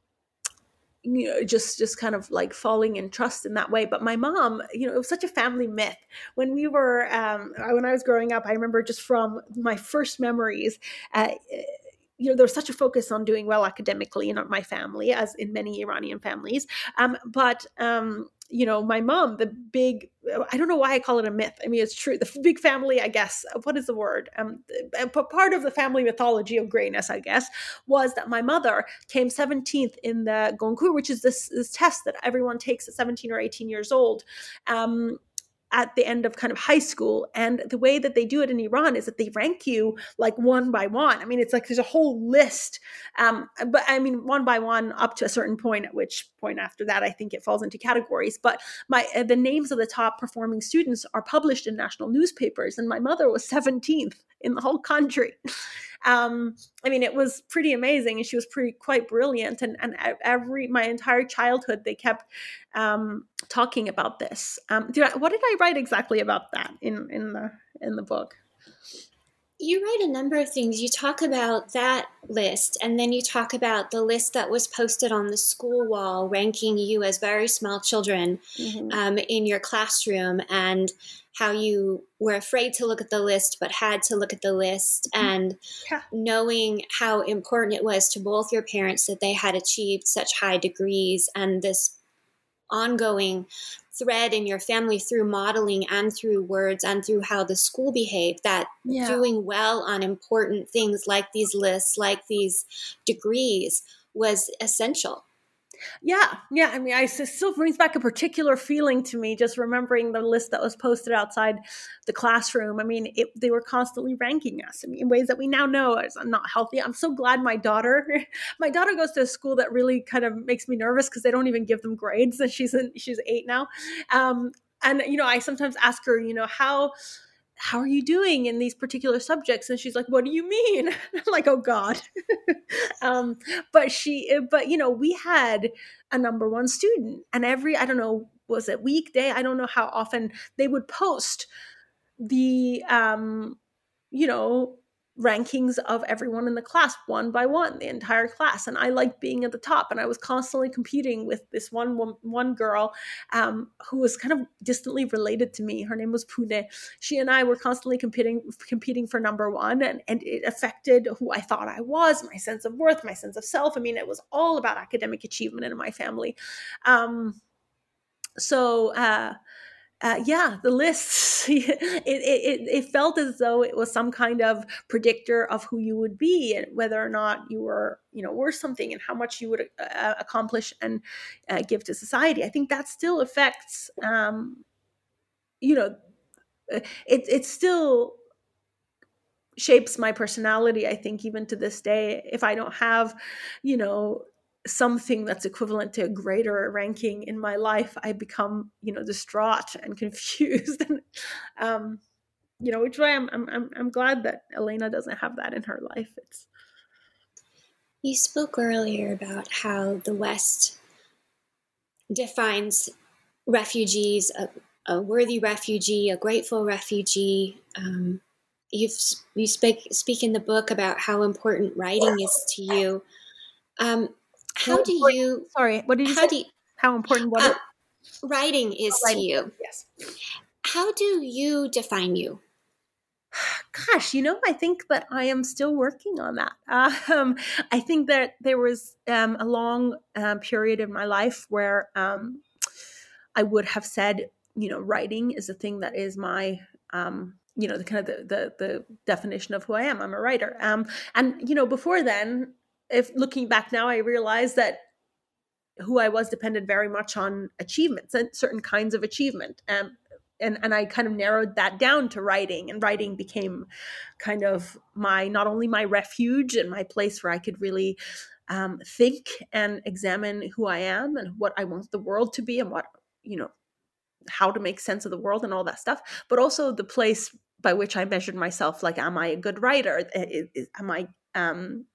you know, just just kind of like falling in trust in that way. But my mom, you know, it was such a family myth. When we were, um, when I was growing up, I remember just from my first memories. Uh, You know, there was such a focus on doing well academically in my family, as in many Iranian families. Um, but, um, you know, my mom, the big, I don't know why I call it a myth. I mean, it's true. The big family, I guess, what is the word? Um, part of the family mythology of greatness, I guess, was that my mother came seventeenth in the Goncourt, which is this, this test that everyone takes at seventeen or eighteen years old. Um, at the end of kind of high school. And the way that they do it in Iran is that they rank you like one by one. I mean, it's like there's a whole list. Um, but I mean, one by one up to a certain point, at which point after that, I think it falls into categories. But my uh, the names of the top performing students are published in national newspapers. And my mother was seventeenth in the whole country. Um, I mean, it was pretty amazing, and she was pretty quite brilliant. And and every my entire childhood, they kept um, talking about this. Um, did I, what did I write exactly about that in in the in the book? You write a number of things. You talk about that list, and then you talk about the list that was posted on the school wall, ranking you as very small children mm-hmm. um, in your classroom, and how you were afraid to look at the list, but had to look at the list, and yeah. knowing how important it was to both your parents that they had achieved such high degrees, and this ongoing thread in your family through modeling and through words and through how the school behaved, that yeah. doing well on important things like these lists, like these degrees, was essential. Yeah. Yeah. I mean, I, it still brings back a particular feeling to me, just remembering the list that was posted outside the classroom. I mean, it, they were constantly ranking us in, in ways that we now know is not healthy. I'm so glad my daughter, my daughter goes to a school that really kind of makes me nervous because they don't even give them grades. And she's in, she's eight now. Um, and, you know, I sometimes ask her, you know, how, how are you doing in these particular subjects? And she's like, what do you mean? I'm like, oh God. um, but she, but you know, we had a number one student, and every, I don't know, was it weekday? I don't know how often they would post the, um, you know, rankings of everyone in the class one by one, the entire class. And I liked being at the top, and I was constantly competing with this one one, one girl um, who was kind of distantly related to me. Her name was Pune. She and I were constantly competing competing for number one, and, and it affected who I thought I was, my sense of worth, my sense of self. I mean, it was all about academic achievement in my family. Um, so, uh, Uh, yeah, the lists, it, it, it felt as though it was some kind of predictor of who you would be and whether or not you were, you know, worth something and how much you would uh, accomplish and uh, give to society. I think that still affects, um, you know, it, it still shapes my personality, I think, even to this day. If I don't have, you know, something that's equivalent to a greater ranking in my life, I become, you know, distraught and confused. and, um, you know, which way I'm, I'm, I'm glad that Elena doesn't have that in her life. It's. You spoke earlier about how the West defines refugees, a, a worthy refugee, a grateful refugee. Um, you've you speak speak in the book about how important writing is to you. Um, How do you? Sorry, what did you how say? Do you, how important what? Uh, writing is oh, writing. to you. Yes. How do you define you? Gosh, you know, I think that I am still working on that. Um, I think that there was um, a long um, period in my life where um, I would have said, you know, writing is a thing that is my. Um, you know, the kind of the, the the definition of who I am. I'm a writer. Um, and you know, before then. If looking back now, I realize that who I was depended very much on achievements and certain kinds of achievement. Um, and, and I kind of narrowed that down to writing, and writing became kind of my, not only my refuge and my place where I could really um, think and examine who I am and what I want the world to be and what, you know, how to make sense of the world and all that stuff, but also the place by which I measured myself. Like, am I a good writer? Am I, um,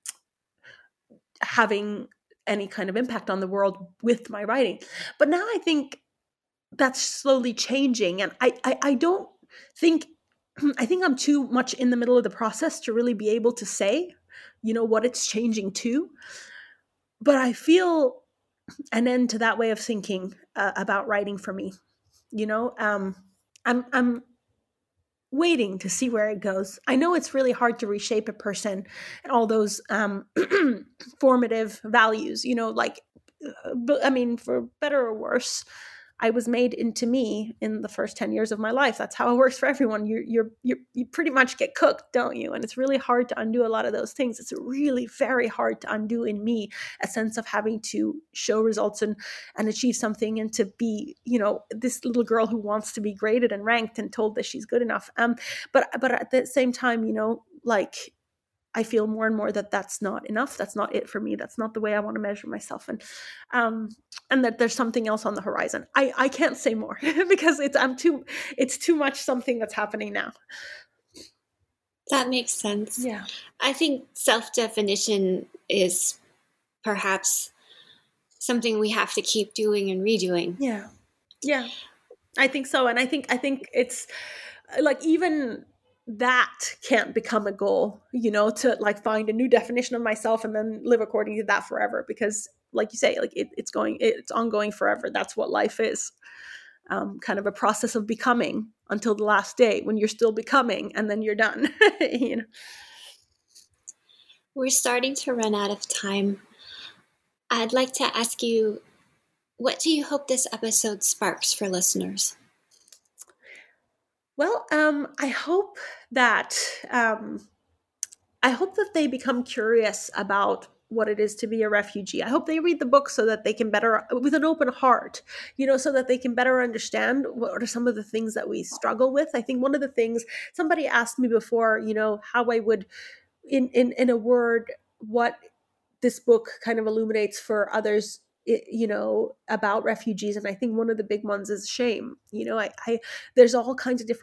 having any kind of impact on the world with my writing? But now I think that's slowly changing. And I, I, I don't think, I think I'm too much in the middle of the process to really be able to say, you know, what it's changing to. But I feel an end to that way of thinking uh, about writing for me. You know, um, I'm, I'm, waiting to see where it goes. I know it's really hard to reshape a person and all those um, formative values, you know, like, uh, I mean, for better or worse, I was made into me in the first ten years of my life. That's how it works for everyone. You're, you're, you're, you pretty much get cooked, don't you? And it's really hard to undo a lot of those things. It's really very hard to undo in me a sense of having to show results and, and achieve something and to be, you know, this little girl who wants to be graded and ranked and told that she's good enough. Um, but, but at the same time, you know, like, I feel more and more that that's not enough. That's not it for me. That's not the way I want to measure myself. And, um, and that there's something else on the horizon. I, I can't say more because it's, I'm too, it's too much something that's happening now. That makes sense. Yeah. I think self-definition is perhaps something we have to keep doing and redoing. Yeah. Yeah. I think so. And I think, I think it's like, even that can't become a goal, you know, to like find a new definition of myself and then live according to that forever. Because like you say, like it, it's going, it's ongoing forever. That's what life is. Um, kind of a process of becoming until the last day when you're still becoming and then you're done. You know? We're starting to run out of time. I'd like to ask you, what do you hope this episode sparks for listeners? Well, um, I hope that um, I hope that they become curious about what it is to be a refugee. I hope they read the book so that they can better, with an open heart, you know, so that they can better understand what are some of the things that we struggle with. I think one of the things somebody asked me before, you know, how I would, in in in a word, what this book kind of illuminates for others, it, you know, about refugees. And I think one of the big ones is shame. You know, I, I there's all kinds of different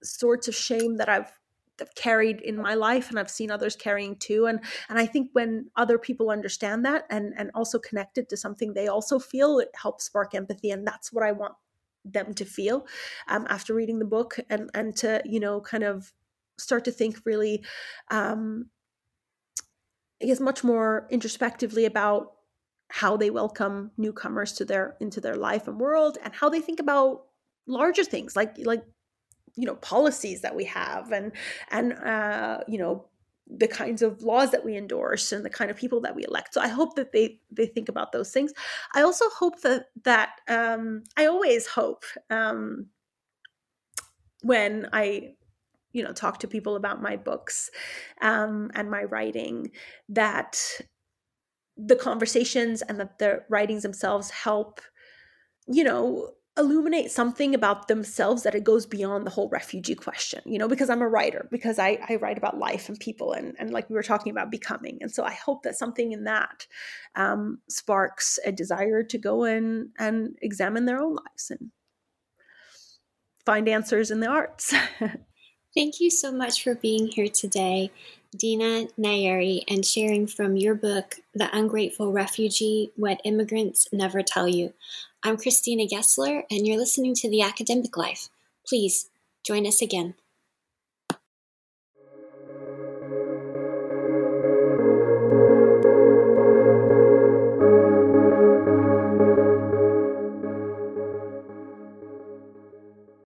sorts of shame that I've, I've carried in my life, and I've seen others carrying too. And and I think when other people understand that and and also connect it to something they also feel, it helps spark empathy. And that's what I want them to feel um, after reading the book, and and to, you know, kind of start to think really, um, I guess, much more introspectively about how they welcome newcomers to their into their life and world, and how they think about larger things like like you know, policies that we have, and and uh, you know, the kinds of laws that we endorse and the kind of people that we elect. So I hope that they they think about those things. I also hope that that um, I always hope um, when I you know talk to people about my books um, and my writing, that the conversations and that the writings themselves help, you know, illuminate something about themselves, that it goes beyond the whole refugee question, you know, because I'm a writer, because I, I write about life and people, and, and like we were talking about, becoming. And so I hope that something in that um, sparks a desire to go in and examine their own lives and find answers in the arts. Thank you so much for being here today, Dina Nayeri, and sharing from your book, The Ungrateful Refugee, What Immigrants Never Tell You. I'm Christina Gessler, and you're listening to The Academic Life. Please join us again.